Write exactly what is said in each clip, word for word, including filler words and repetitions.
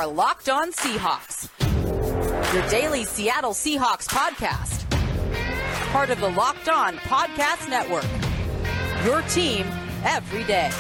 Locked On Seahawks, your daily Seattle Seahawks podcast. Part of the Locked On Podcast Network, your team every day.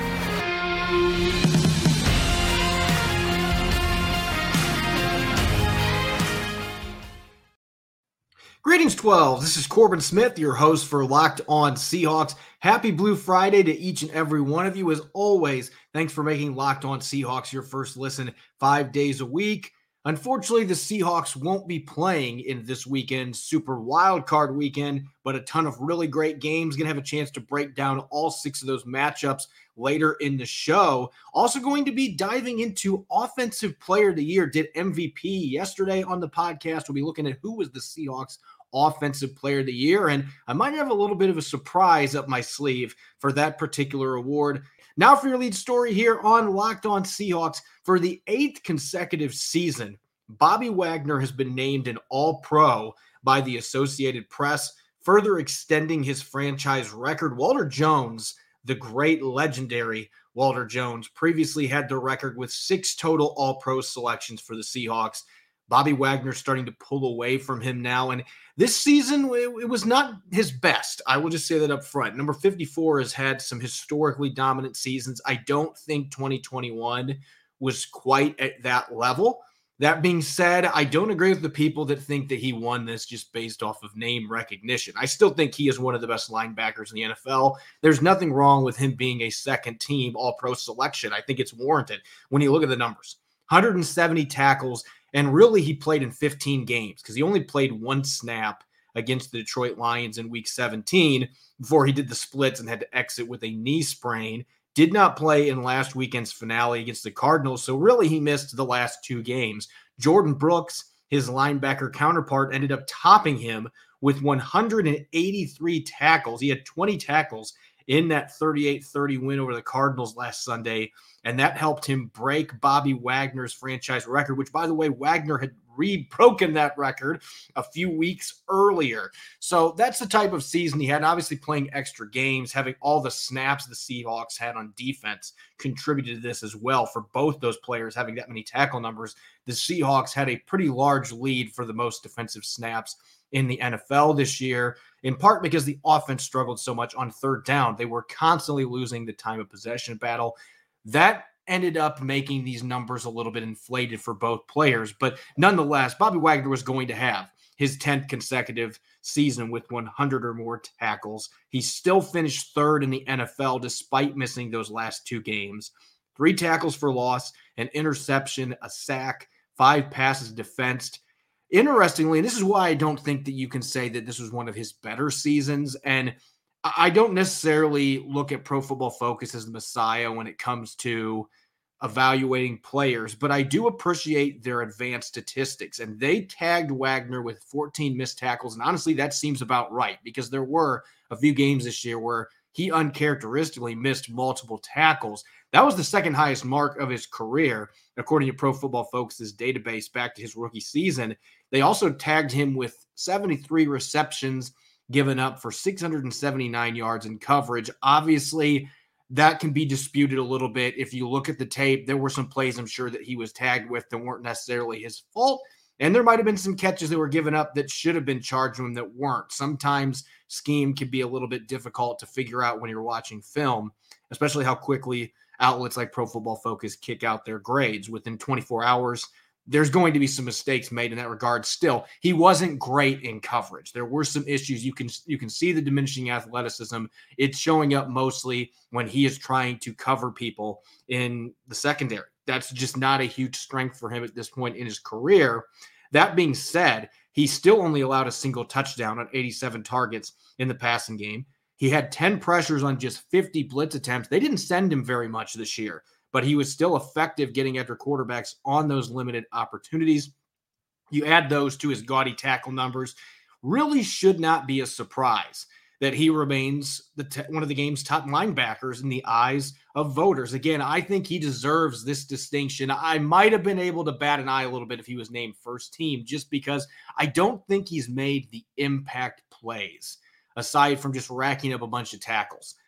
Greetings, twelve. This is Corbin Smith, your host for Locked On Seahawks. Happy Blue Friday to each and every one of you. As always, thanks for making Locked On Seahawks your first listen five days a week. Unfortunately, the Seahawks won't be playing in this weekend's Super Wildcard weekend, but a ton of really great games. Going to have a chance to break down all six of those matchups later in the show. Also going to be diving into Offensive Player of the Year. Did M V P yesterday on the podcast. We'll be looking at who was the Seahawks Offensive Player of the Year, and I might have a little bit of a surprise up my sleeve for that particular award. Now for your lead story here on Locked On Seahawks. For the eighth consecutive season, Bobby Wagner has been named an All-Pro by the Associated Press, further extending his franchise record. Walter Jones, the great legendary Walter Jones, previously had the record with six total All-Pro selections for the Seahawks. Bobby Wagner starting to pull away from him now. And this season, it, it was not his best. I will just say that up front. Number fifty-four has had some historically dominant seasons. I don't think twenty twenty-one was quite at that level. That being said, I don't agree with the people that think that he won this just based off of name recognition. I still think he is one of the best linebackers in the N F L. There's nothing wrong with him being a second team All-Pro selection. I think it's warranted when you look at the numbers. one hundred seventy tackles. And really, he played in fifteen games because he only played one snap against the Detroit Lions in week seventeen before he did the splits and had to exit with a knee sprain. Did not play in last weekend's finale against the Cardinals. So really, he missed the last two games. Jordan Brooks, his linebacker counterpart, ended up topping him with one hundred eighty-three tackles. He had twenty tackles in that thirty-eight thirty win over the Cardinals last Sunday. And that helped him break Bobby Wagner's franchise record, which, by the way, Wagner had re-broken that record a few weeks earlier. So that's the type of season he had. And obviously playing extra games, having all the snaps the Seahawks had on defense contributed to this as well. For both those players having that many tackle numbers, the Seahawks had a pretty large lead for the most defensive snaps in the N F L this year, in part because the offense struggled so much on third down. They were constantly losing the time of possession battle. That ended up making these numbers a little bit inflated for both players. But nonetheless, Bobby Wagner was going to have his tenth consecutive season with one hundred or more tackles. He still finished third in the N F L despite missing those last two games. Three tackles for loss, an interception, a sack, five passes defensed. Interestingly, and this is why I don't think that you can say that this was one of his better seasons, and I don't necessarily look at Pro Football Focus as the messiah when it comes to evaluating players, but I do appreciate their advanced statistics. And they tagged Wagner with fourteen missed tackles. And honestly, that seems about right because there were a few games this year where he uncharacteristically missed multiple tackles. That was the second highest mark of his career, according to Pro Football Focus's database back to his rookie season. They also tagged him with seventy-three receptions given up for six hundred seventy-nine yards in coverage. Obviously, that can be disputed a little bit. If you look at the tape, there were some plays I'm sure that he was tagged with that weren't necessarily his fault. And there might have been some catches that were given up that should have been charged with him that weren't. Sometimes scheme can be a little bit difficult to figure out when you're watching film, especially how quickly outlets like Pro Football Focus kick out their grades. Within twenty-four hours, there's going to be some mistakes made in that regard. Still, he wasn't great in coverage. There were some issues. You can you can see the diminishing athleticism. It's showing up mostly when he is trying to cover people in the secondary. That's just not a huge strength for him at this point in his career. That being said, he still only allowed a single touchdown on eighty-seven targets in the passing game. He had ten pressures on just fifty blitz attempts. They didn't send him very much this year, but he was still effective getting after quarterbacks on those limited opportunities. You add those to his gaudy tackle numbers, really should not be a surprise that he remains the t- one of the game's top linebackers in the eyes of voters. Again, I think he deserves this distinction. I might have been able to bat an eye a little bit if he was named first team, just because I don't think he's made the impact plays aside from just racking up a bunch of tackles.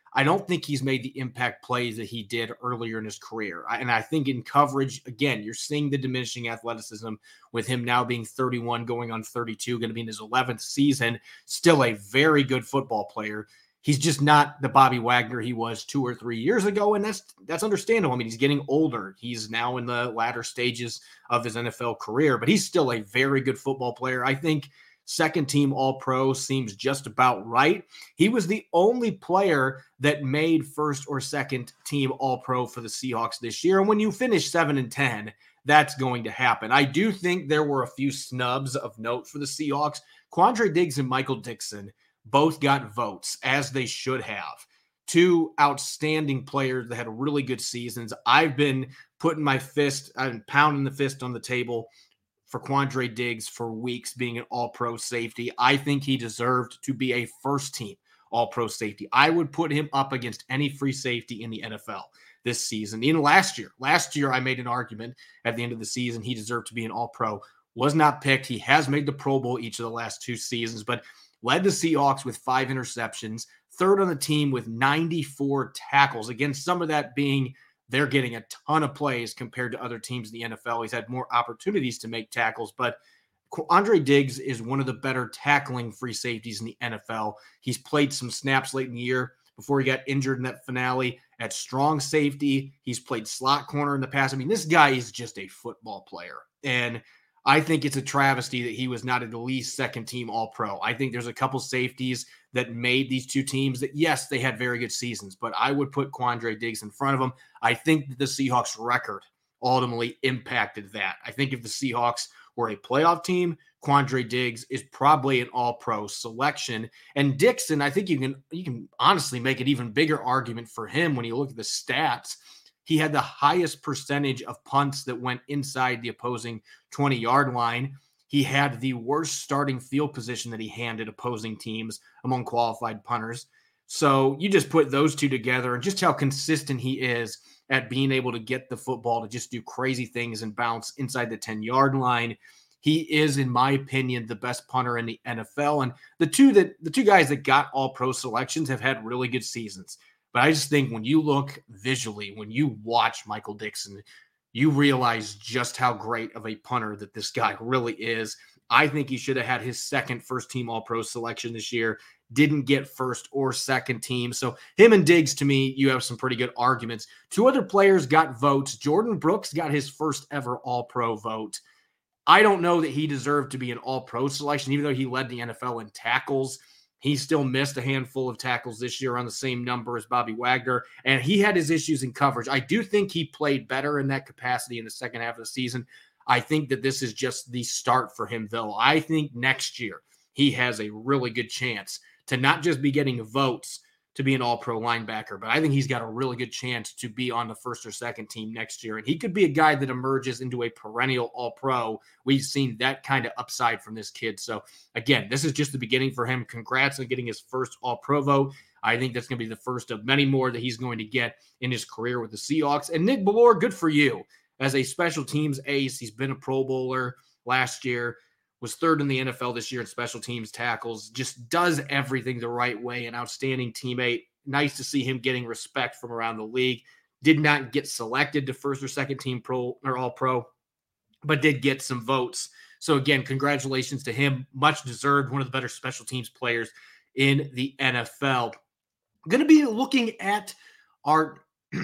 I don't think he's made the impact plays that he did earlier in his career. And I think in coverage, again, you're seeing the diminishing athleticism with him now being thirty-one, going on thirty-two, going to be in his eleventh season. Still a very good football player. He's just not the Bobby Wagner he was two or three years ago, and that's that's understandable. I mean, he's getting older. He's now in the latter stages of his N F L career, but he's still a very good football player. I think second team All-Pro seems just about right. He was the only player that made first or second team All-Pro for the Seahawks this year, and when you finish seven and ten, that's going to happen. I do think there were a few snubs of note for the Seahawks. Quandre Diggs and Michael Dickson both got votes, as they should have. Two outstanding players that had really good seasons. I've been putting my fist, I've been pounding the fist on the table for Quandre Diggs for weeks being an all-pro safety. I think he deserved to be a first-team all-pro safety. I would put him up against any free safety in the N F L this season. Even last year. Last year, I made an argument at the end of the season he deserved to be an all-pro. Was not picked. He has made the Pro Bowl each of the last two seasons, but led the Seahawks with five interceptions, third on the team with ninety-four tackles. Again, some of that being they're getting a ton of plays compared to other teams in the N F L. He's had more opportunities to make tackles, but Quandre Diggs is one of the better tackling free safeties in the N F L. He's played some snaps late in the year before he got injured in that finale at strong safety. He's played slot corner in the past. I mean, this guy is just a football player, and I think it's a travesty that he was not at least second team All-Pro. I think there's a couple safeties that made these two teams that, yes, they had very good seasons, but I would put Quandre Diggs in front of him. I think that the Seahawks record ultimately impacted that. I think if the Seahawks were a playoff team, Quandre Diggs is probably an all-pro selection. And Dickson, I think you can you can honestly make an even bigger argument for him when you look at the stats. He had the highest percentage of punts that went inside the opposing twenty-yard line. He had the worst starting field position that he handed opposing teams among qualified punters. So you just put those two together and just how consistent he is at being able to get the football to just do crazy things and bounce inside the ten-yard line. He is, in my opinion, the best punter in the N F L. And the two that the two guys that got all-pro selections have had really good seasons. But I just think when you look visually, when you watch Michael Dickson, you realize just how great of a punter that this guy really is. I think he should have had his second first-team All-Pro selection this year. Didn't get first or second team. So him and Diggs, to me, you have some pretty good arguments. Two other players got votes. Jordan Brooks got his first ever All-Pro vote. I don't know that he deserved to be an All-Pro selection, even though he led the N F L in tackles. He still missed a handful of tackles this year on the same number as Bobby Wagner, and he had his issues in coverage. I do think he played better in that capacity in the second half of the season. I think that this is just the start for him, though. I think next year he has a really good chance to not just be getting votes to be an all-pro linebacker, but I think he's got a really good chance to be on the first or second team next year. And he could be a guy that emerges into a perennial all-pro. We've seen that kind of upside from this kid. So again, this is just the beginning for him. Congrats on getting his first all-pro vote. I think that's going to be the first of many more that he's going to get in his career with the Seahawks. And Nick Bellore, good for you. As a special teams ace, he's been a Pro Bowler last year, was third in the N F L this year in special teams tackles, just does everything the right way, an outstanding teammate. Nice to see him getting respect from around the league. Did not get selected to first or second team pro or all pro, but did get some votes. So again, congratulations to him. Much deserved. One of the better special teams players in the N F L. I'm going to be looking at our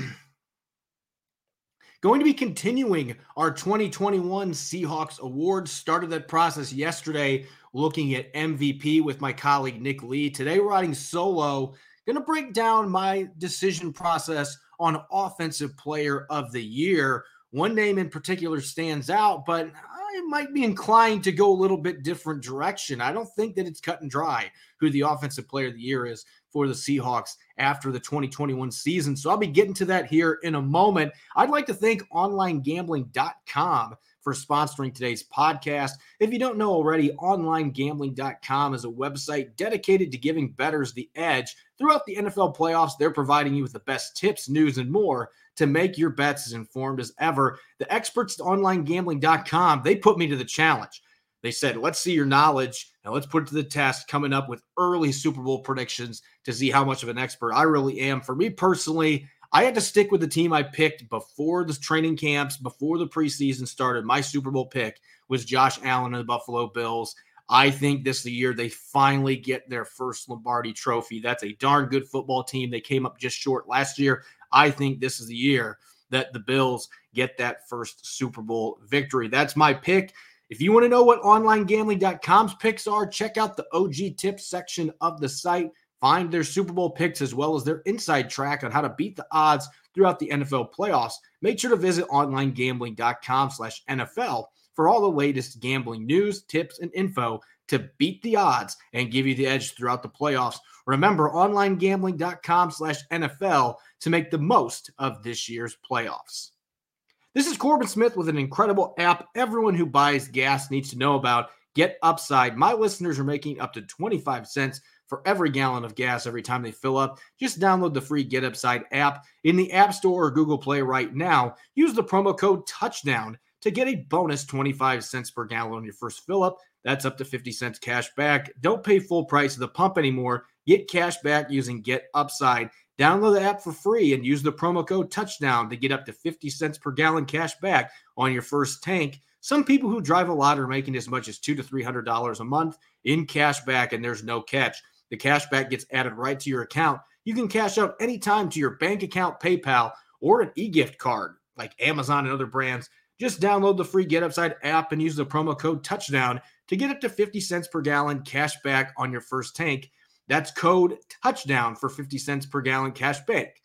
Going to be continuing our twenty twenty-one Seahawks Awards. Started that process yesterday looking at M V P with my colleague Nick Lee. Today riding solo. Going to break down my decision process on Offensive Player of the Year. One name in particular stands out, but I might be inclined to go a little bit different direction. I don't think that it's cut and dry who the Offensive Player of the Year is for the Seahawks after the twenty twenty-one season. So I'll be getting to that here in a moment. I'd like to thank online gambling dot com for sponsoring today's podcast. If you don't know already, online gambling dot com is a website dedicated to giving bettors the edge. Throughout the N F L playoffs, they're providing you with the best tips, news, and more to make your bets as informed as ever. The experts at online gambling dot com, they put me to the challenge. They said, let's see your knowledge and let's put it to the test, coming up with early Super Bowl predictions to see how much of an expert I really am. For me personally, I had to stick with the team I picked before the training camps, before the preseason started. My Super Bowl pick was Josh Allen and the Buffalo Bills. I think this is the year they finally get their first Lombardi trophy. That's a darn good football team. They came up just short last year. I think this is the year that the Bills get that first Super Bowl victory. That's my pick. If you want to know what online gambling dot com's picks are, check out the O G tips section of the site. Find their Super Bowl picks as well as their inside track on how to beat the odds throughout the N F L playoffs. Make sure to visit online gambling dot com slash N F L for all the latest gambling news, tips, and info to beat the odds and give you the edge throughout the playoffs. Remember, online gambling dot com slash N F L to make the most of this year's playoffs. This is Corbin Smith with an incredible app everyone who buys gas needs to know about. Get Upside. My listeners are making up to twenty-five cents for every gallon of gas every time they fill up. Just download the free Get Upside app in the App Store or Google Play right now. Use the promo code TOUCHDOWN to get a bonus twenty-five cents per gallon on your first fill up. That's up to fifty cents cash back. Don't pay full price at the pump anymore. Get cash back using Get Upside. Download the app for free and use the promo code TOUCHDOWN to get up to fifty cents per gallon cash back on your first tank. Some people who drive a lot are making as much as two hundred to three hundred dollars a month in cash back, and there's no catch. The cash back gets added right to your account. You can cash out anytime to your bank account, PayPal, or an e-gift card like Amazon and other brands. Just download the free Get Upside app and use the promo code TOUCHDOWN to get up to fifty cents per gallon cash back on your first tank. That's code TOUCHDOWN for fifty cents per gallon cash back.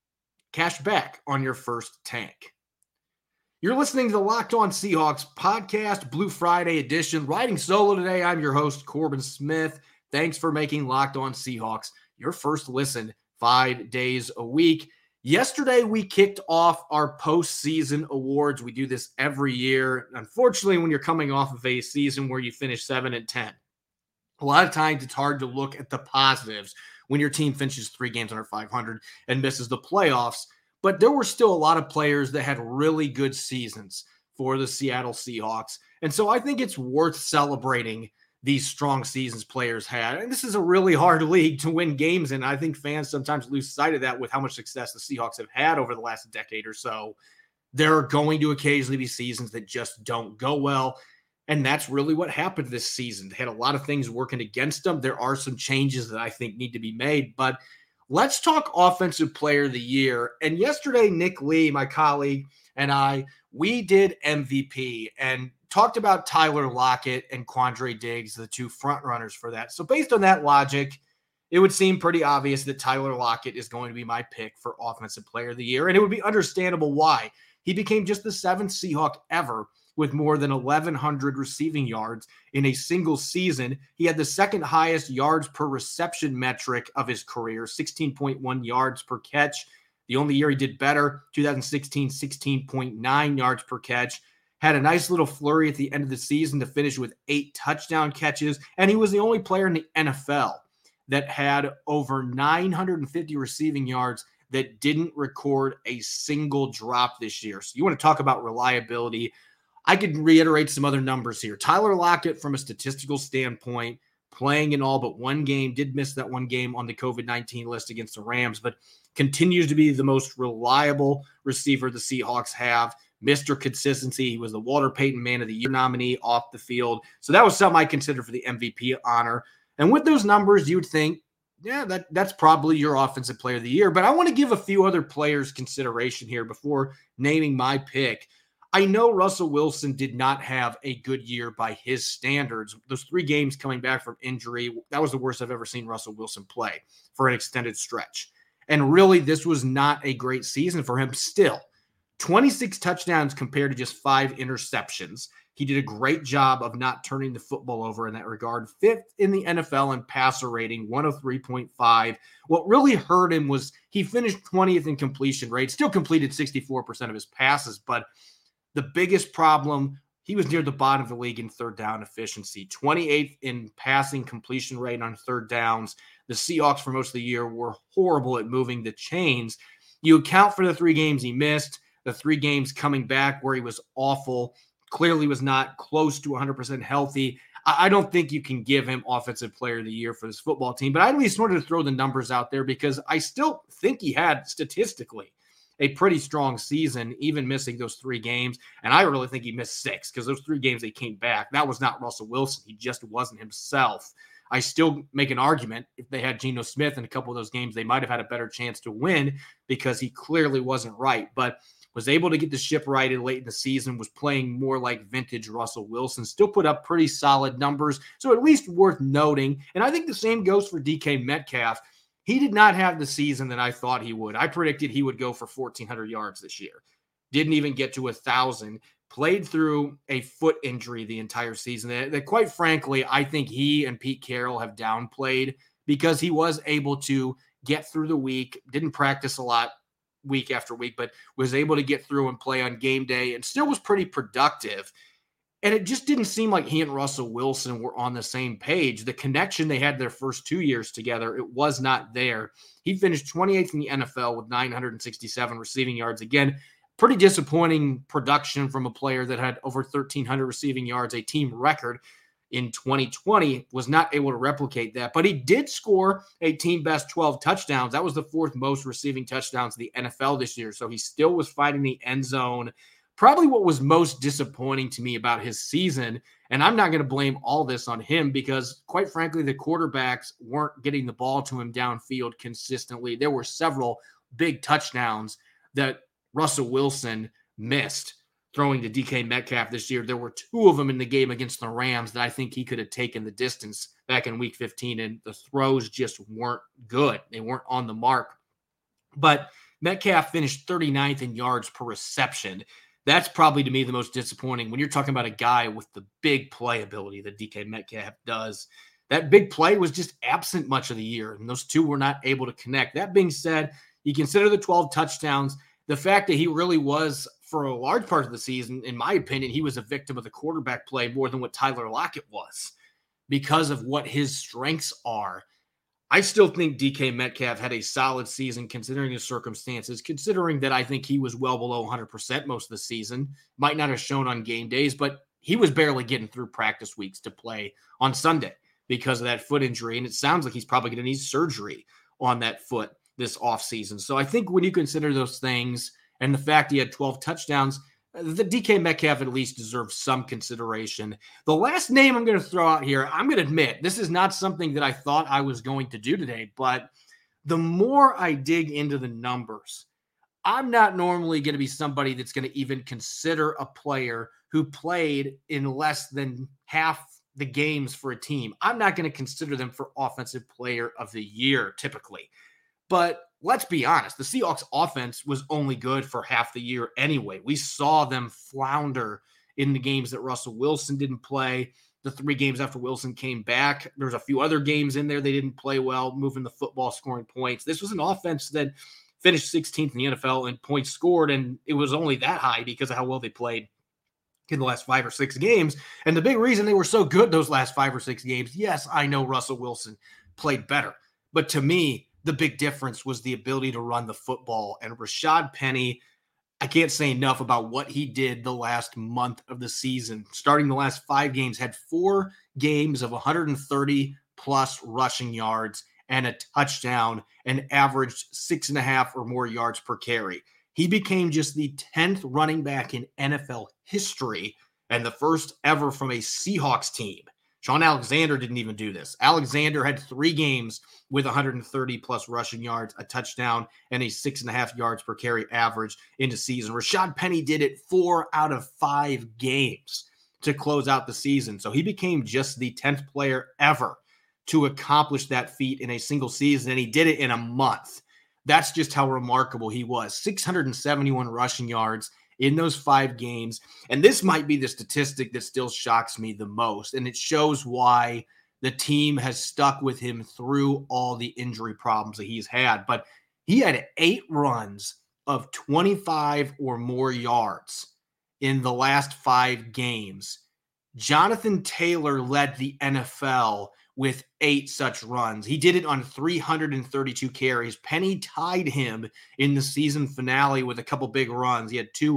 Cash back on your first tank. You're listening to the Locked On Seahawks podcast, Blue Friday edition. Riding solo today, I'm your host, Corbin Smith. Thanks for making Locked On Seahawks your first listen five days a week. Yesterday, we kicked off our postseason awards. We do this every year. Unfortunately, when you're coming off of a season where you finish seven and ten, a lot of times it's hard to look at the positives when your team finishes three games under five hundred and misses the playoffs. But there were still a lot of players that had really good seasons for the Seattle Seahawks. And so I think it's worth celebrating these strong seasons players had. And this is a really hard league to win games in. I think fans sometimes lose sight of that with how much success the Seahawks have had over the last decade or so. There are going to occasionally be seasons that just don't go well. And that's really what happened this season. They had a lot of things working against them. There are some changes that I think need to be made. But let's talk Offensive Player of the Year. And yesterday, Nick Lee, my colleague, and I, we did M V P and talked about Tyler Lockett and Quandre Diggs, the two front runners for that. So based on that logic, it would seem pretty obvious that Tyler Lockett is going to be my pick for Offensive Player of the Year. And it would be understandable why. He became just the seventh Seahawk ever with more than eleven hundred receiving yards in a single season. He had the second highest yards per reception metric of his career, sixteen point one yards per catch. The only year he did better, two thousand sixteen, sixteen point nine yards per catch. Had a nice little flurry at the end of the season to finish with eight touchdown catches. And he was the only player in the N F L that had over nine hundred fifty receiving yards that didn't record a single drop this year. So you want to talk about reliability. I could reiterate some other numbers here. Tyler Lockett, from a statistical standpoint, playing in all but one game, did miss that one game on the covid nineteen list against the Rams, but continues to be the most reliable receiver the Seahawks have. Mister Consistency. He was the Walter Payton Man of the Year nominee off the field. So that was something I considered for the M V P honor. And with those numbers, you would think, yeah, that, that's probably your Offensive Player of the Year. But I want to give a few other players consideration here before naming my pick. I know Russell Wilson did not have a good year by his standards. Those three games coming back from injury, that was the worst I've ever seen Russell Wilson play for an extended stretch. And really, this was not a great season for him still. twenty-six touchdowns compared to just five interceptions. He did a great job of not turning the football over in that regard. Fifth in the N F L in passer rating, one oh three point five. What really hurt him was he finished twentieth in completion rate, still completed sixty-four percent of his passes, but the biggest problem, he was near the bottom of the league in third down efficiency, twenty-eighth in passing completion rate on third downs. The Seahawks for most of the year were horrible at moving the chains. You account for the three games he missed, the three games coming back where he was awful, clearly was not close to one hundred percent healthy. I, I don't think you can give him Offensive Player of the Year for this football team, but I at least wanted to throw the numbers out there because I still think he had statistically a pretty strong season, even missing those three games. And I really think he missed six because those three games they came back. That was not Russell Wilson. He just wasn't himself. I still make an argument if they had Geno Smith in a couple of those games, they might have had a better chance to win because he clearly wasn't right, but was able to get the ship righted late in the season, was playing more like vintage Russell Wilson, still put up pretty solid numbers. So at least worth noting. And I think the same goes for D K Metcalf. He did not have the season that I thought he would. I predicted he would go for fourteen hundred yards this year. Didn't even get to one thousand. Played through a foot injury the entire season that, that, quite frankly, I think he and Pete Carroll have downplayed because he was able to get through the week, didn't practice a lot week after week, but was able to get through and play on game day and still was pretty productive. And it just didn't seem like he and Russell Wilson were on the same page. The connection they had their first two years together, it was not there. He finished twenty-eighth in the N F L with nine hundred sixty-seven receiving yards. Again, pretty disappointing production from a player that had over thirteen hundred receiving yards, a team record in twenty twenty, was not able to replicate that. But he did score a team best twelve touchdowns. That was the fourth most receiving touchdowns in the N F L this year. So he still was finding the end zone. Probably what was most disappointing to me about his season, and I'm not going to blame all this on him because, quite frankly, the quarterbacks weren't getting the ball to him downfield consistently. There were several big touchdowns that Russell Wilson missed throwing to D K Metcalf this year. There were two of them in the game against the Rams that I think he could have taken the distance back in week fifteen, and the throws just weren't good. They weren't on the mark. But Metcalf finished thirty-ninth in yards per reception. That's probably, to me, the most disappointing when you're talking about a guy with the big play ability that D K Metcalf does. That big play was just absent much of the year, and those two were not able to connect. That being said, you consider the twelve touchdowns, the fact that he really was, for a large part of the season, in my opinion, he was a victim of the quarterback play more than what Tyler Lockett was because of what his strengths are. I still think D K Metcalf had a solid season considering his circumstances, considering that I think he was well below one hundred percent most of the season. Might not have shown on game days, but he was barely getting through practice weeks to play on Sunday because of that foot injury. And it sounds like he's probably going to need surgery on that foot this offseason. So I think when you consider those things and the fact he had twelve touchdowns, the D K Metcalf at least deserves some consideration. The last name I'm going to throw out here, I'm going to admit, this is not something that I thought I was going to do today, but the more I dig into the numbers, I'm not normally going to be somebody that's going to even consider a player who played in less than half the games for a team. I'm not going to consider them for Offensive Player of the Year typically. But let's be honest, the Seahawks offense was only good for half the year anyway. We saw them flounder in the games that Russell Wilson didn't play. The three games after Wilson came back, there's a few other games in there they didn't play well, moving the football, scoring points. This was an offense that finished sixteenth in the N F L in points scored, and it was only that high because of how well they played in the last five or six games. And the big reason they were so good those last five or six games, yes, I know Russell Wilson played better, but to me, the big difference was the ability to run the football. And Rashad Penny, I can't say enough about what he did the last month of the season. Starting the last five games, had four games of one hundred thirty plus rushing yards and a touchdown and averaged six and a half or more yards per carry. He became just the tenth running back in N F L history and the first ever from a Seahawks team. Shaun Alexander didn't even do this. Alexander had three games with one hundred thirty plus rushing yards, a touchdown, and a six and a half yards per carry average in the season. Rashad Penny did it four out of five games to close out the season. So he became just the tenth player ever to accomplish that feat in a single season, and he did it in a month. That's just how remarkable he was. six hundred seventy-one rushing yards in those five games. And this might be the statistic that still shocks me the most. And it shows why the team has stuck with him through all the injury problems that he's had. But he had eight runs of twenty-five or more yards in the last five games. Jonathan Taylor led the N F L with eight such runs. He did it on three hundred thirty-two carries. Penny tied him in the season finale with a couple big runs. He had two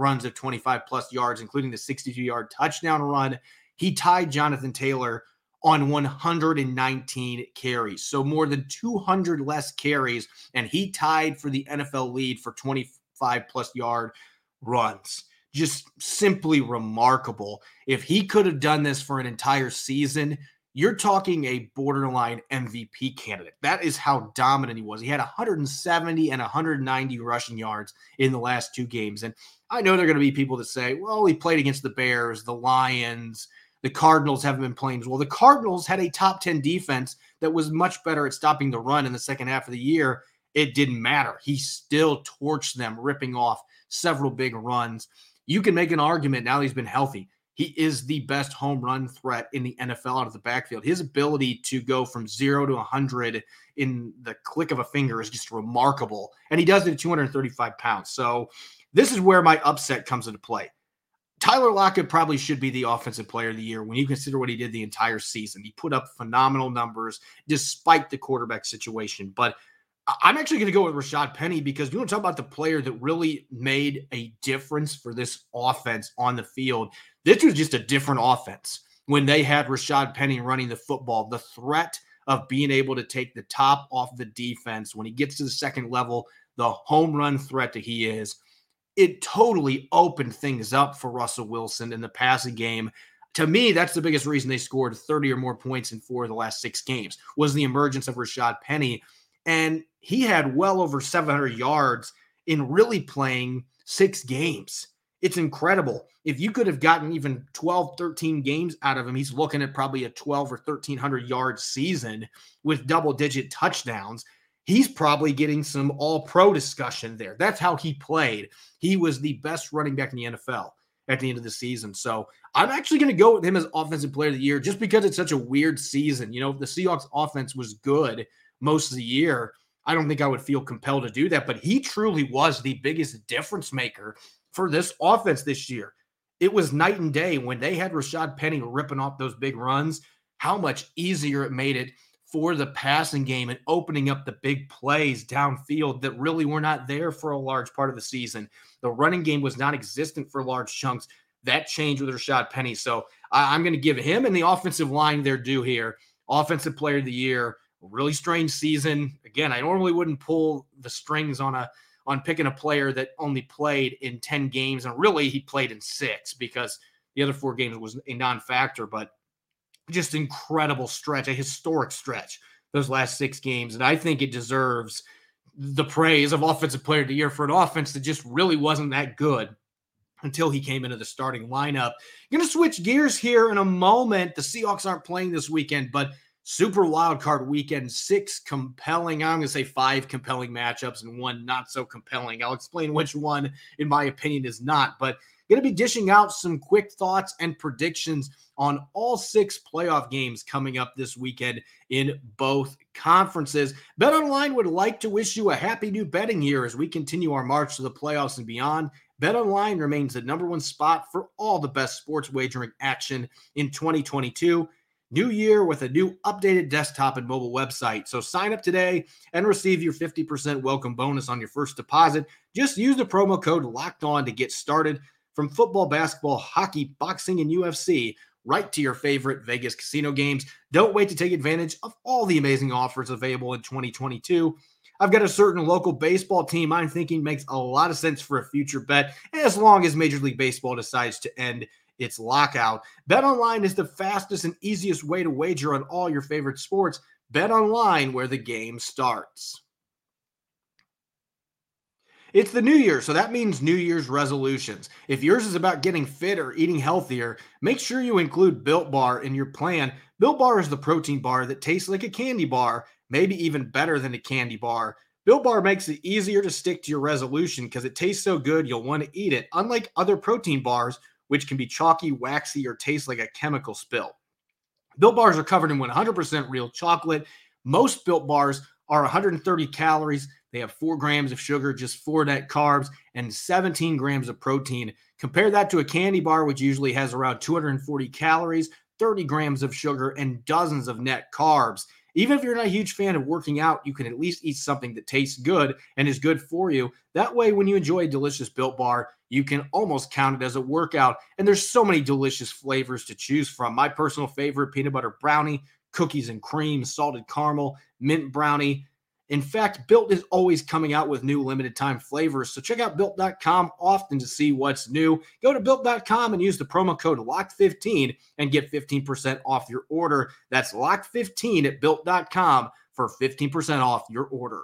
runs of twenty-five plus yards, including the sixty-two-yard touchdown run. He tied Jonathan Taylor on one hundred nineteen carries, so more than two hundred less carries, and he tied for the N F L lead for twenty-five plus yard runs. Just simply remarkable. If he could have done this for an entire season, you're talking a borderline M V P candidate. That is how dominant he was. He had one hundred seventy and one hundred ninety rushing yards in the last two games. And I know there are going to be people that say, well, he played against the Bears, the Lions, the Cardinals haven't been playing as well. The Cardinals had a top ten defense that was much better at stopping the run in the second half of the year. It didn't matter. He still torched them, ripping off several big runs. You can make an argument now that he's been healthy. He is the best home run threat in the N F L out of the backfield. His ability to go from zero to one hundred in the click of a finger is just remarkable. And he does it at two hundred thirty-five pounds. So this is where my upset comes into play. Tyler Lockett probably should be the offensive player of the year when you consider what he did the entire season. He put up phenomenal numbers despite the quarterback situation. But I'm actually going to go with Rashad Penny because you want to talk about the player that really made a difference for this offense on the field. This was just a different offense when they had Rashad Penny running the football. The threat of being able to take the top off the defense when he gets to the second level, the home run threat that he is, it totally opened things up for Russell Wilson in the passing game. To me, that's the biggest reason they scored thirty or more points in four of the last six games was the emergence of Rashad Penny. And he had well over seven hundred yards in really playing six games. It's incredible. If you could have gotten even twelve, thirteen games out of him, he's looking at probably a twelve or thirteen hundred yard season with double digit touchdowns. He's probably getting some all pro discussion there. That's how he played. He was the best running back in the N F L at the end of the season. So I'm actually going to go with him as offensive player of the year just because it's such a weird season. You know, if the Seahawks offense was good most of the year, I don't think I would feel compelled to do that, but he truly was the biggest difference maker for this offense this year. It was night and day when they had Rashad Penny ripping off those big runs, how much easier it made it for the passing game and opening up the big plays downfield that really were not there for a large part of the season. The running game was non-existent for large chunks. That changed with Rashad Penny. So I, I'm going to give him and the offensive line their due here. Offensive player of the year, really strange season. Again, I normally wouldn't pull the strings on a on picking a player that only played in ten games, and really he played in six because the other four games was a non-factor, but just incredible stretch, a historic stretch, those last six games. And I think it deserves the praise of offensive player of the year for an offense that just really wasn't that good until he came into the starting lineup. Going to switch gears here in a moment. The Seahawks aren't playing this weekend, but super wild card weekend, six compelling, I'm going to say five compelling matchups and one not so compelling. I'll explain which one, in my opinion, is not, but going to be dishing out some quick thoughts and predictions on all six playoff games coming up this weekend in both conferences. BetOnline would like to wish you a happy new betting year as we continue our march to the playoffs and beyond. BetOnline remains the number one spot for all the best sports wagering action in twenty twenty-two. New year with a new updated desktop and mobile website. So sign up today and receive your fifty percent welcome bonus on your first deposit. Just use the promo code Locked On to get started. From football, basketball, hockey, boxing, and U F C, right to your favorite Vegas casino games. Don't wait to take advantage of all the amazing offers available in twenty twenty-two. I've got a certain local baseball team I'm thinking makes a lot of sense for a future bet, as long as Major League Baseball decides to end its lockout. BetOnline is the fastest and easiest way to wager on all your favorite sports. BetOnline, where the game starts. It's the new year, so that means New Year's resolutions. If yours is about getting fit or eating healthier, make sure you include Built Bar in your plan. Built Bar is the protein bar that tastes like a candy bar, maybe even better than a candy bar. Built Bar makes it easier to stick to your resolution because it tastes so good you'll want to eat it, unlike other protein bars, which can be chalky, waxy, or taste like a chemical spill. Built Bars are covered in one hundred percent real chocolate. Most Built Bars are one hundred thirty calories. They have four grams of sugar, just four net carbs, and seventeen grams of protein. Compare that to a candy bar, which usually has around two hundred forty calories, thirty grams of sugar, and dozens of net carbs. Even if you're not a huge fan of working out, you can at least eat something that tastes good and is good for you. That way, when you enjoy a delicious Built Bar, you can almost count it as a workout. And there's so many delicious flavors to choose from. My personal favorite, peanut butter brownie, cookies and cream, salted caramel, mint brownie. In fact, Built is always coming out with new limited time flavors. So check out built dot com often to see what's new. Go to built dot com and use the promo code locked fifteen and get fifteen percent off your order. That's locked fifteen at built dot com for fifteen percent off your order.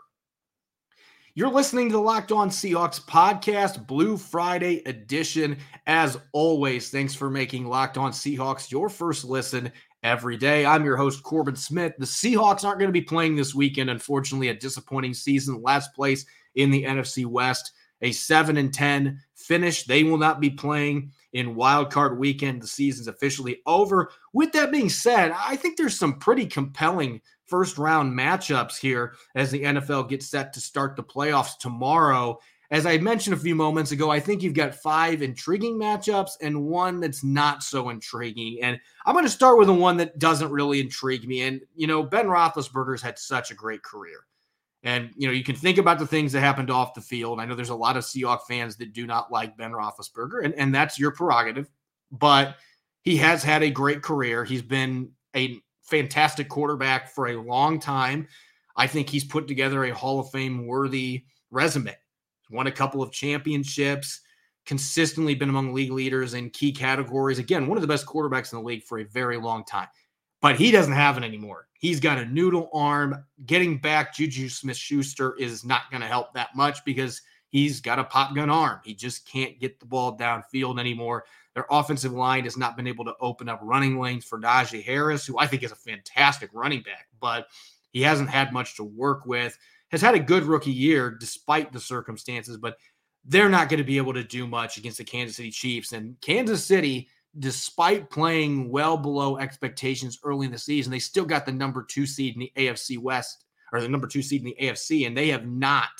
You're listening to the Locked On Seahawks podcast, Blue Friday edition. As always, thanks for making Locked On Seahawks your first listen every day. I'm your host, Corbin Smith. The Seahawks aren't going to be playing this weekend. Unfortunately, a disappointing season. Last place in the N F C West, a seven and ten finish. They will not be playing in Wild Card Weekend. The season's officially over. With that being said, I think there's some pretty compelling first-round matchups here as the N F L gets set to start the playoffs tomorrow. As I mentioned a few moments ago, I think you've got five intriguing matchups and one that's not so intriguing. And I'm going to start with the one that doesn't really intrigue me. And, you know, Ben Roethlisberger's had such a great career. And, you know, you can think about the things that happened off the field. I know there's a lot of Seahawks fans that do not like Ben Roethlisberger, and, and that's your prerogative. But he has had a great career. He's been a fantastic quarterback for a long time. I think he's put together a Hall of Fame worthy resume. Won a couple of championships, consistently been among league leaders in key categories. Again, one of the best quarterbacks in the league for a very long time. But he doesn't have it anymore. He's got a noodle arm. Getting back Juju Smith-Schuster is not going to help that much because he's got a pop gun arm. He just can't get the ball downfield anymore. Their offensive line has not been able to open up running lanes for Najee Harris, who I think is a fantastic running back, but he hasn't had much to work with. Has had a good rookie year despite the circumstances, but they're not going to be able to do much against the Kansas City Chiefs. And Kansas City, despite playing well below expectations early in the season, they still got the number two seed in the A F C West, or the number two seed in the A F C, and they have not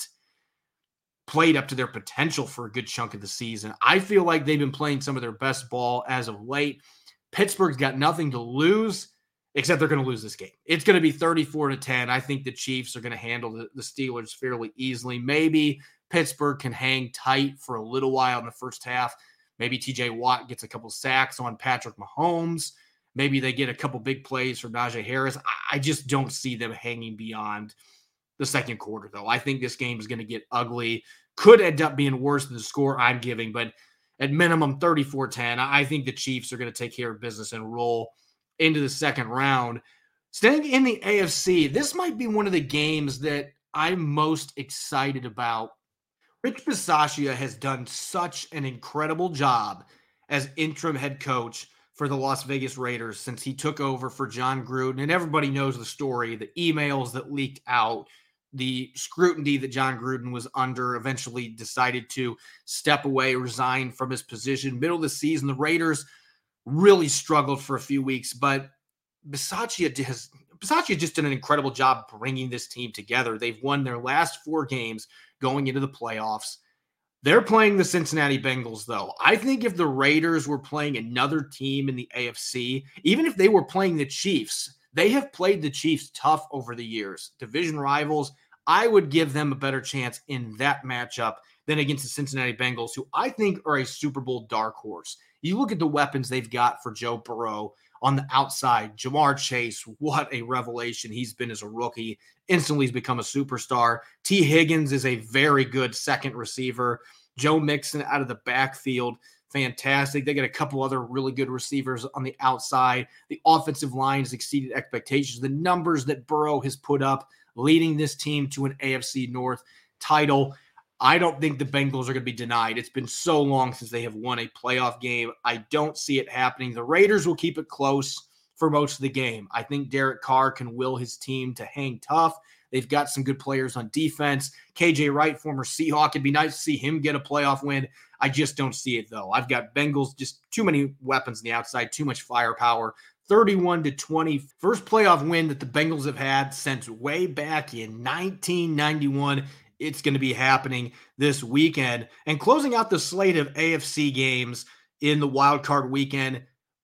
played up to their potential for a good chunk of the season. I feel like they've been playing some of their best ball as of late. Pittsburgh's got nothing to lose, except they're going to lose this game. It's going to be thirty-four to ten. I think the Chiefs are going to handle the, the Steelers fairly easily. Maybe Pittsburgh can hang tight for a little while in the first half. Maybe T J Watt gets a couple sacks on Patrick Mahomes. Maybe they get a couple big plays from Najee Harris. I, I just don't see them hanging beyond the second quarter, though. I think this game is going to get ugly. Could end up being worse than the score I'm giving, but at minimum thirty-four ten. I think the Chiefs are going to take care of business and roll into the second round. Staying in the A F C, this might be one of the games that I'm most excited about. Rich Bisaccia has done such an incredible job as interim head coach for the Las Vegas Raiders since he took over for John Gruden. And everybody knows the story, the emails that leaked out, the scrutiny that John Gruden was under, eventually decided to step away, resign from his position. Middle of the season, the Raiders really struggled for a few weeks, but Bisaccia has Bisaccia just did an incredible job bringing this team together. They've won their last four games going into the playoffs. They're playing the Cincinnati Bengals, though. I think if the Raiders were playing another team in the A F C, even if they were playing the Chiefs, they have played the Chiefs tough over the years. Division rivals, I would give them a better chance in that matchup than against the Cincinnati Bengals, who I think are a Super Bowl dark horse. You look at the weapons they've got for Joe Burrow on the outside. Jamar Chase, what a revelation he's been as a rookie. Instantly he's become a superstar. T. Higgins is a very good second receiver. Joe Mixon out of the backfield, fantastic. They got a couple other really good receivers on the outside. The offensive line has exceeded expectations. The numbers that Burrow has put up leading this team to an A F C North title, I don't think the Bengals are going to be denied. It's been so long since they have won a playoff game. I don't see it happening. The Raiders will keep it close for most of the game. I think Derek Carr can will his team to hang tough. They've got some good players on defense. K J Wright, former Seahawk. It'd be nice to see him get a playoff win. I just don't see it, though. I've got Bengals, just too many weapons on the outside, too much firepower. thirty-one to twenty. First playoff win that the Bengals have had since way back in nineteen ninety-one. It's going to be happening this weekend. And closing out the slate of A F C games in the wild card weekend,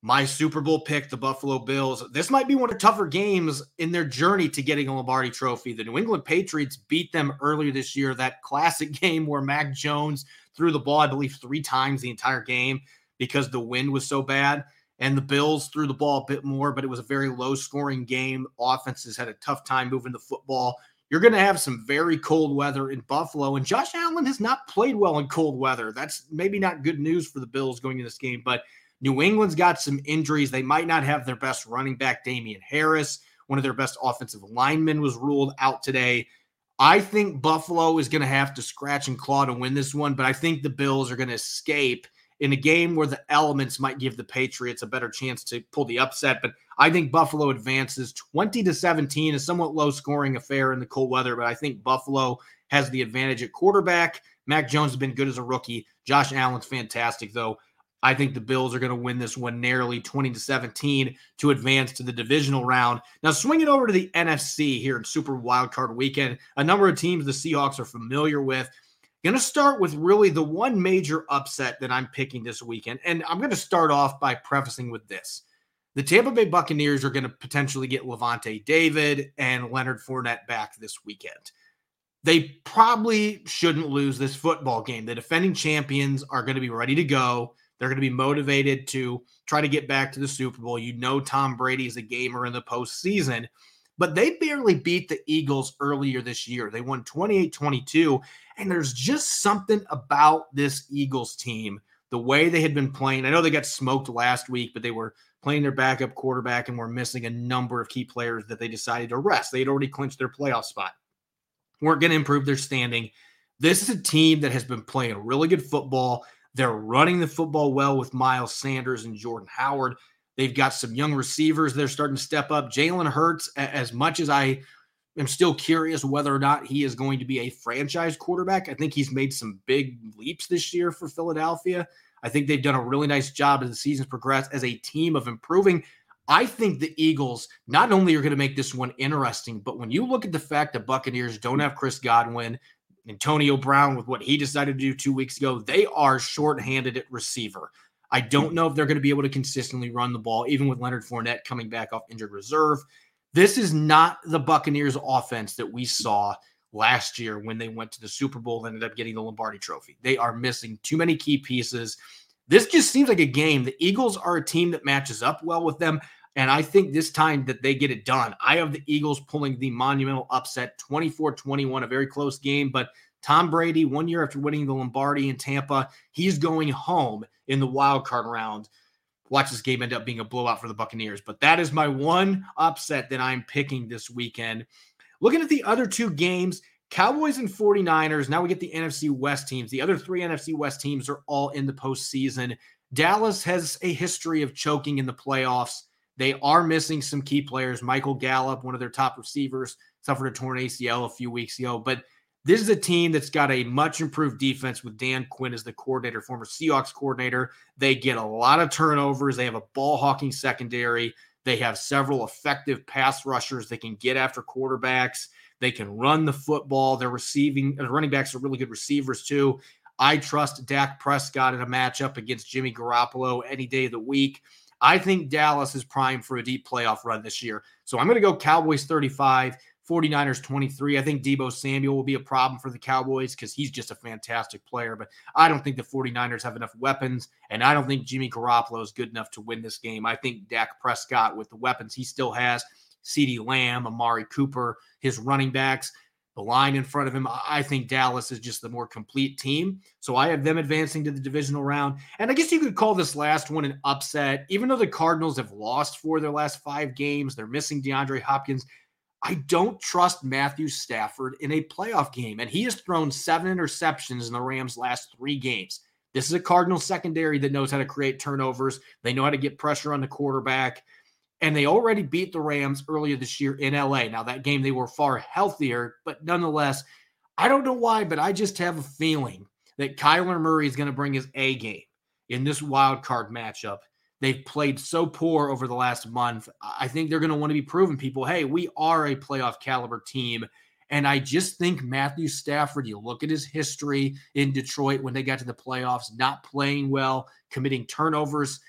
my Super Bowl pick, the Buffalo Bills. This might be one of the tougher games in their journey to getting a Lombardi trophy. The New England Patriots beat them earlier this year, that classic game where Mac Jones threw the ball, I believe, three times the entire game because the wind was so bad. And the Bills threw the ball a bit more, but it was a very low-scoring game. Offenses had a tough time moving the football. You're going to have some very cold weather in Buffalo, and Josh Allen has not played well in cold weather. That's maybe not good news for the Bills going into this game, but New England's got some injuries. They might not have their best running back, Damian Harris. One of their best offensive linemen was ruled out today. I think Buffalo is going to have to scratch and claw to win this one, but I think the Bills are going to escape in a game where the elements might give the Patriots a better chance to pull the upset. But I think Buffalo advances twenty to seventeen, a somewhat low-scoring affair in the cold weather, but I think Buffalo has the advantage at quarterback. Mac Jones has been good as a rookie. Josh Allen's fantastic, though. I think the Bills are going to win this one narrowly, twenty to seventeen, to advance to the divisional round. Now, swinging over to the N F C here in Super Wildcard Weekend, a number of teams the Seahawks are familiar with. Going to start with really the one major upset that I'm picking this weekend, and I'm going to start off by prefacing with this. The Tampa Bay Buccaneers are going to potentially get Levante David and Leonard Fournette back this weekend. They probably shouldn't lose this football game. The defending champions are going to be ready to go. They're going to be motivated to try to get back to the Super Bowl. You know Tom Brady's a gamer in the postseason, but they barely beat the Eagles earlier this year. They won twenty-eight twenty-two, and there's just something about this Eagles team, the way they had been playing. I know they got smoked last week, but they were playing their backup quarterback and were missing a number of key players that they decided to rest. They had already clinched their playoff spot. Weren't going to improve their standing. This is a team that has been playing really good football. They're running the football well with Miles Sanders and Jordan Howard. They've got some young receivers that are starting to step up. Jalen Hurts, as much as I am still curious whether or not he is going to be a franchise quarterback, I think he's made some big leaps this year for Philadelphia. I think they've done a really nice job as the season's progressed as a team of improving. I think the Eagles not only are going to make this one interesting, but when you look at the fact that Buccaneers don't have Chris Godwin, Antonio Brown with what he decided to do two weeks ago, they are shorthanded at receiver. I don't know if they're going to be able to consistently run the ball, even with Leonard Fournette coming back off injured reserve. This is not the Buccaneers offense that we saw last year when they went to the Super Bowl and ended up getting the Lombardi trophy. They are missing too many key pieces. This just seems like a game. The Eagles are a team that matches up well with them, and I think this time that they get it done. I have the Eagles pulling the monumental upset, twenty-four twenty-one, a very close game, but Tom Brady, one year after winning the Lombardi in Tampa, he's going home in the wild card round. Watch this game end up being a blowout for the Buccaneers, but that is my one upset that I'm picking this weekend. Looking at the other two games, Cowboys and 49ers. Now we get the N F C West teams. The other three N F C West teams are all in the postseason. Dallas has a history of choking in the playoffs. They are missing some key players. Michael Gallup, one of their top receivers, suffered a torn A C L a few weeks ago. But this is a team that's got a much improved defense with Dan Quinn as the coordinator, former Seahawks coordinator. They get a lot of turnovers. They have a ball-hawking secondary. They have several effective pass rushers. They can get after quarterbacks. They can run the football. Their receiving, their running backs are really good receivers too. I trust Dak Prescott in a matchup against Jimmy Garoppolo any day of the week. I think Dallas is primed for a deep playoff run this year. So I'm going to go Cowboys thirty-five, 49ers twenty-three. I think Deebo Samuel will be a problem for the Cowboys because he's just a fantastic player. But I don't think the 49ers have enough weapons, and I don't think Jimmy Garoppolo is good enough to win this game. I think Dak Prescott, with the weapons he still has, CeeDee Lamb, Amari Cooper, his running backs, the line in front of him, I think Dallas is just the more complete team. So I have them advancing to the divisional round. And I guess you could call this last one an upset. Even though the Cardinals have lost four of their last five games, they're missing DeAndre Hopkins, I don't trust Matthew Stafford in a playoff game. And he has thrown seven interceptions in the Rams' last three games. This is a Cardinals secondary that knows how to create turnovers. They know how to get pressure on the quarterback. And they already beat the Rams earlier this year in L A. Now, that game, they were far healthier, but nonetheless, I don't know why, but I just have a feeling that Kyler Murray is going to bring his A game in this wild card matchup. They've played so poor over the last month. I think they're going to want to be proving people, hey, we are a playoff caliber team. And I just think Matthew Stafford, you look at his history in Detroit when they got to the playoffs, not playing well, committing turnovers.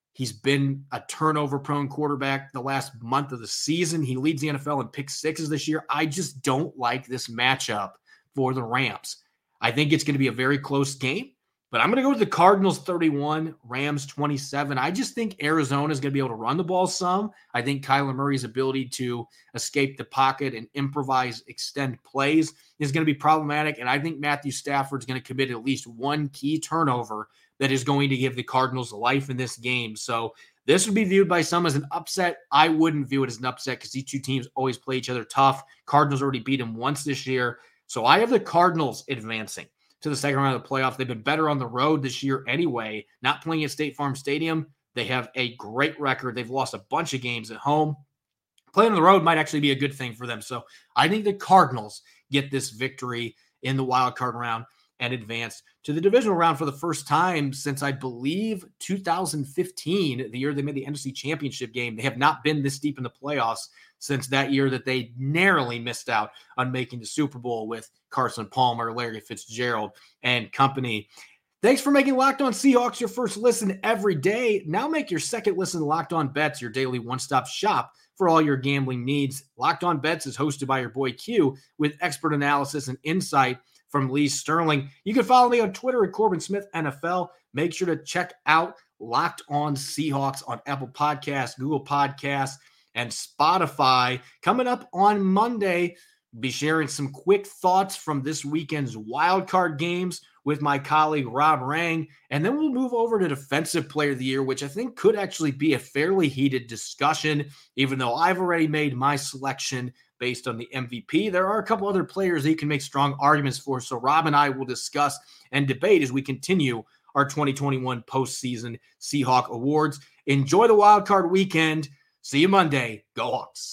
He's been a turnover-prone quarterback the last month of the season. He leads the N F L in pick sixes this year. I just don't like this matchup for the Rams. I think it's going to be a very close game, but I'm going to go with the Cardinals thirty-one, Rams twenty-seven. I just think Arizona is going to be able to run the ball some. I think Kyler Murray's ability to escape the pocket and improvise, extend plays is going to be problematic, and I think Matthew Stafford's going to commit at least one key turnover that is going to give the Cardinals life in this game. So this would be viewed by some as an upset. I wouldn't view it as an upset because these two teams always play each other tough. Cardinals already beat them once this year. So I have the Cardinals advancing to the second round of the playoff. They've been better on the road this year anyway, not playing at State Farm Stadium. They have a great record. They've lost a bunch of games at home. Playing on the road might actually be a good thing for them. So I think the Cardinals get this victory in the wild card round and advance to the divisional round for the first time since, I believe, two thousand fifteen, the year they made the N F C Championship game. They have not been this deep in the playoffs since that year that they narrowly missed out on making the Super Bowl with Carson Palmer, Larry Fitzgerald, and company. Thanks for making Locked On Seahawks your first listen every day. Now make your second listen Locked On Bets your daily one-stop shop for all your gambling needs. Locked On Bets is hosted by your boy Q with expert analysis and insight from Lee Sterling. You can follow me on Twitter at Corbin Smith N F L. Make sure to check out Locked On Seahawks on Apple Podcasts, Google Podcasts, and Spotify. Coming up on Monday, be sharing some quick thoughts from this weekend's wildcard games with my colleague Rob Rang. And then we'll move over to Defensive Player of the Year, which I think could actually be a fairly heated discussion, even though I've already made my selection based on the M V P. There are a couple other players that you can make strong arguments for. So Rob and I will discuss and debate as we continue our twenty twenty-one postseason Seahawk Awards. Enjoy the wildcard weekend. See you Monday. Go Hawks.